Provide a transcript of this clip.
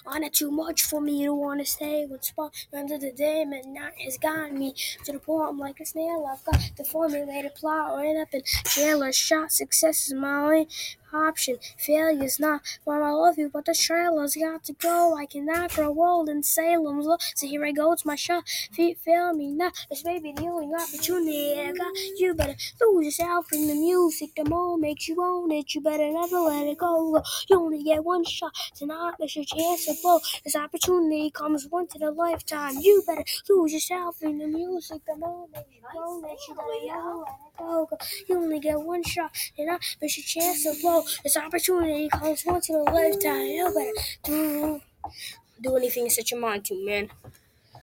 On it too much for me to want to stay one spot. Under the day, midnight has gotten me to the point I'm like a snail. I've got the formulated plot, right up in jail or shot. Success is my only option. Failure's not. Mom, I love you, but the trailer's got to go. I cannot grow old in Salem's Law. So here I go, it's my shot. Feet fail me now. This may be the only opportunity I got. You better lose yourself in the music. The more makes you own it. You better never let it go. You only get one shot. Tonight, miss your chance to blow. This opportunity comes once in a lifetime. You better lose yourself in the music. The more makes you own it. You better never let it go. You only get one shot. Tonight, miss your chance to blow. This opportunity comes once in a lifetime. You better do anything you set your mind to, man.